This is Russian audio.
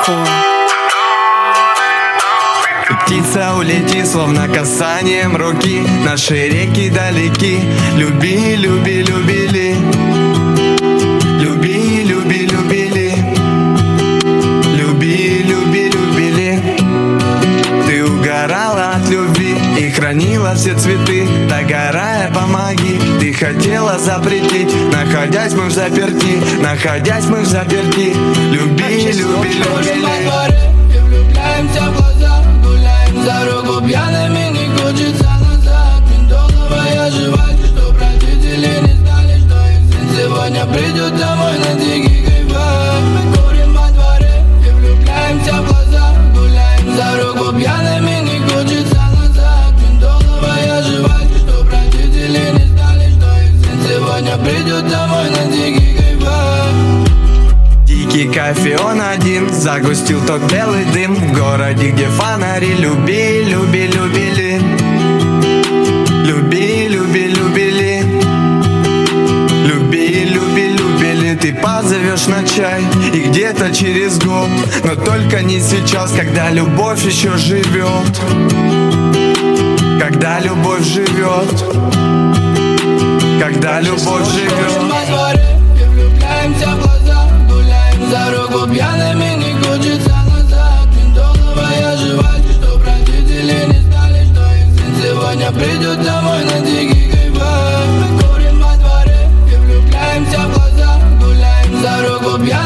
Hardcore. Птица улети, словно касанием руки. Наши реки далеки. Люби, люби, любили. Люби, люби, любили. Люби, люби, любили. Ты угорала от любви и хранила все цветы. Догорая, помоги. Ты хотела запретить, находясь мы в заперти. Находясь мы в заперти. Люби, люби, любили. Влюбляемся в глаза, гуляем за руку пьяными, не хочется назад. Ментоловая жвачка, чтоб родители не знали, что их сын сегодня придет домой на дикий кайфах. Мы курим во дворе и влюбляемся в глаза, гуляем за руку пьяными, не хочется назад. Ментоловая жвачка, чтоб родители не знали, что их сын сегодня придет домой на дикий кайфах. Дикий кайф, и он один. Загустил тот белый дым в городе, где фонари. Люби, люби, любили. Люби, люби, любили. Люби, люби, любили. Ты позовешь на чай и где-то через год, но только не сейчас, когда любовь еще живет. Когда любовь живет. Когда любовь живет. Влюбляемся в глаза, гуляем за руку пьяными, не хочется назад. Ментоловая жвачка, чтоб родители не знали, что их сын сегодня придет домой на дикий кайфах. Мы курим во дворе и влюбляемся в глаза, гуляем за руку пьяными.